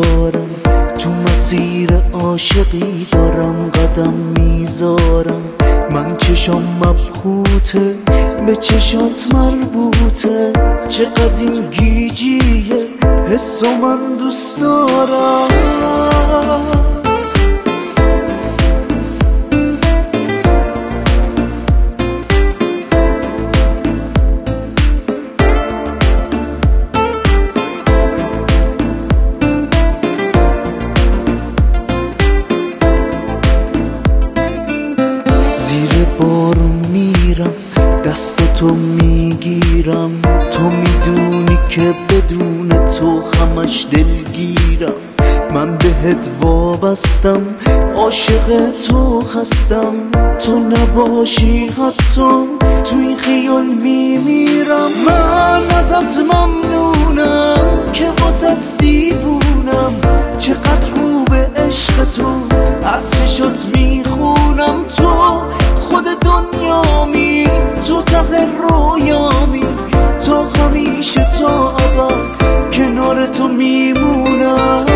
میدارم، تو مسیر عاشقی دارم قدم میذارم. من چشام مبهوته به چشات مربوطه، چقدر این گیجیه حسو من دوست دارم. بارون میرم دست تو میگیرم، تو میدونی که بدون تو همش دلگیرم. من بهت وابستم عاشق تو هستم، تو نباشی حتی تو این خیال میمیرم. من ازت ممنونم که واسط دیوونم، چقدر خوبه عشق تو از چشات میخونم. تو خود دنیامی، تو ته رویامی، تا همیشه تا ابد کنار تو میمونم.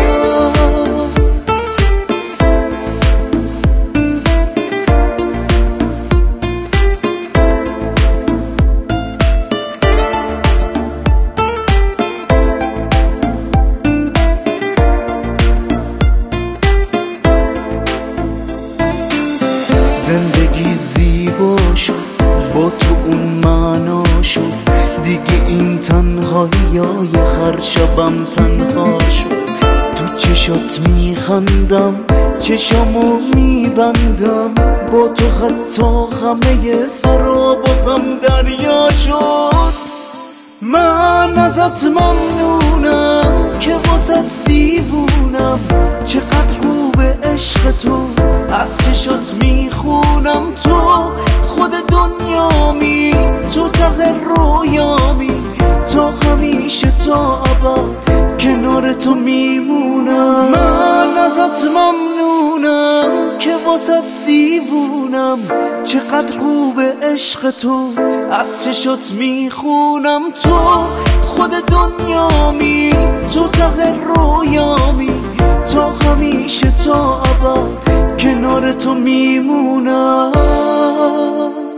زندگی زیبا شد با تو اون معنا شد، دیگه این تنهایی هر شبم تنها شد. تو چشات میخندم چشامو میبندم، با تو حتی همه سرا با هم دریا شد. من ازت ممنونم که واسط دیوونم، چقدر خوبه عشق تو از چشات میخونم. تو خود دنیامی، تو ته رویامی، تا همیشه تا ابد کنار تو میمونم. من ازت ممنونم که واسط دیوونم، چقدر خوبه عشق تو از چشات میخونم. تو خود دنیامی، تو ته رویامی، تا همیشه تا ابد کنار تو میمونم.